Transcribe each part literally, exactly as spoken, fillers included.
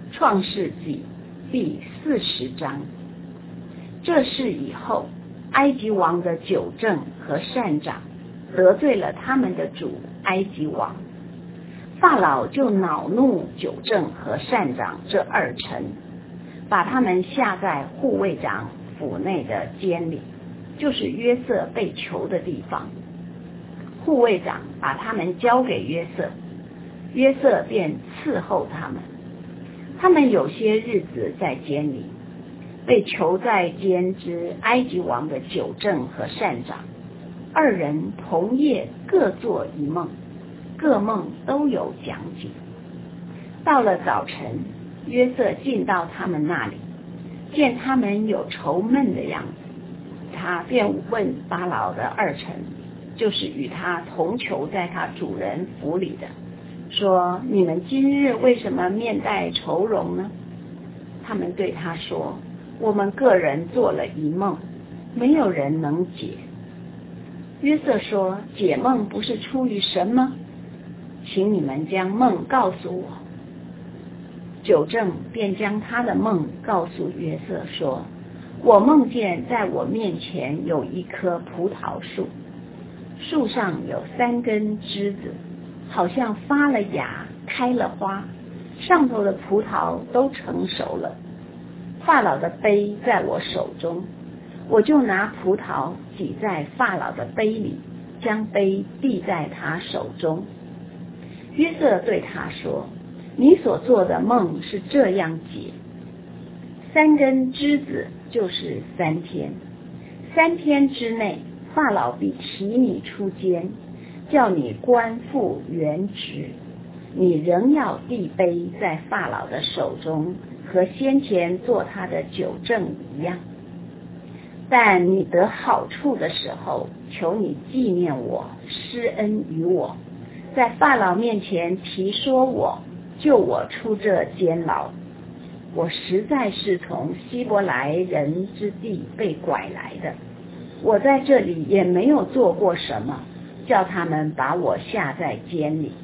创世纪第四十章。这事以后，埃及王的酒政和善长得罪了他们的主埃及王，法老就恼怒酒政和善长这二臣，把他们下在护卫长府内的监里，就是约瑟被囚的地方。护卫长把他们交给约瑟，约瑟便伺候他们。他们有些日子在监里，被囚在监之埃及王的酒政和善长，二人同夜各做一梦，各梦都有讲解。到了早晨，约瑟进到他们那里，见他们有愁闷的样子，他便问法老的二臣，就是与他同囚在他主人府里的，说：你们今日为什么面带愁容呢？他们对他说：我们个人做了一梦，没有人能解。约瑟说：解梦不是出于神吗？请你们将梦告诉我。酒政便将他的梦告诉约瑟，说：我梦见在我面前有一棵葡萄树，树上有三根枝子，好像发了芽，开了花，上头的葡萄都成熟了。法老的杯在我手中，我就拿葡萄挤在法老的杯里，将杯递在他手中。约瑟对他说：你所做的梦是这样解，三根枝子就是三天，三天之内法老必提你出监，叫你官复原职，你仍要递杯在法老的手中，和先前做他的酒政一样。但你得好处的时候，求你纪念我，施恩于我，在法老面前提说我，救我出这监牢。我实在是从希伯来人之地被拐来的，我在这里也没有做过什么，叫他们把我下在监里。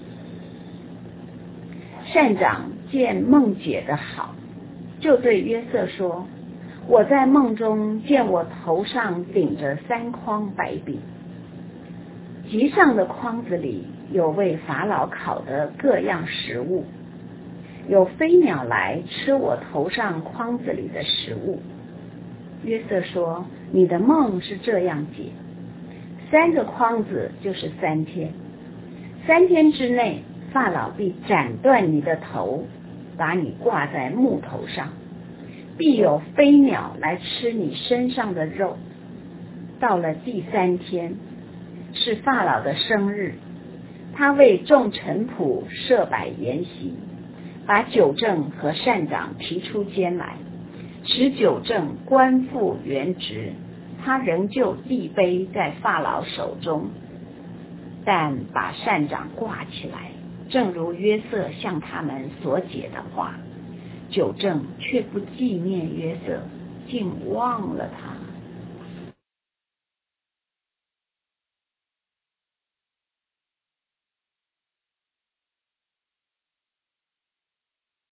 善长见梦解得好，就对约瑟说：我在梦中见我头上顶着三筐白饼，极上的筐子里有为法老烤的各样食物，有飞鸟来吃我头上筐子里的食物。约瑟说：你的梦是这样解，三个筐子就是三天，三天之内法老必斩断你的头，把你挂在木头上，必有飞鸟来吃你身上的肉。到了第三天，是法老的生日，他为众臣仆设摆筵席，把酒政和善长提出监来，使酒政官复原职，他仍旧递杯在法老手中，但把善长挂起来，正如约瑟向他们所解的话。酒政却不纪念约瑟，竟忘了他。